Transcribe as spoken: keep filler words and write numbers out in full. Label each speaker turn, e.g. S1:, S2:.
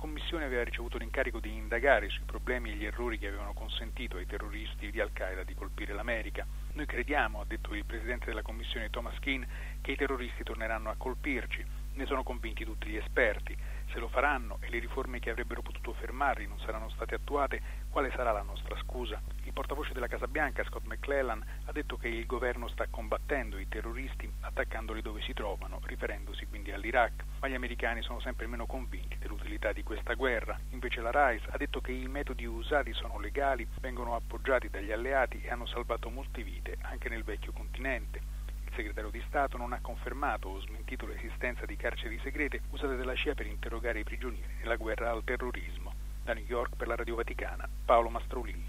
S1: commissione aveva ricevuto l'incarico di indagare sui problemi e gli errori che avevano consentito ai terroristi di Al-Qaeda di colpire l'America. Noi crediamo, ha detto il presidente della commissione Thomas Keane, che i terroristi torneranno a colpirci. Ne sono convinti tutti gli esperti. Se lo faranno e le riforme che avrebbero potuto fermarli non saranno state attuate, quale sarà la nostra scusa? Il portavoce della Casa Bianca, Scott McClellan, ha detto che il governo sta combattendo i terroristi attaccandoli dove si trovano, riferendosi quindi all'Iraq, ma gli americani sono sempre meno convinti dell'utilità di questa guerra. Invece la Rice ha detto che i metodi usati sono legali, vengono appoggiati dagli alleati e hanno salvato molte vite anche nel vecchio continente. Il segretario di Stato non ha confermato o smentito l'esistenza di carceri segrete usate dalla C I A per interrogare i prigionieri nella guerra al terrorismo. Da New York per la Radio Vaticana, Paolo Mastrolilli.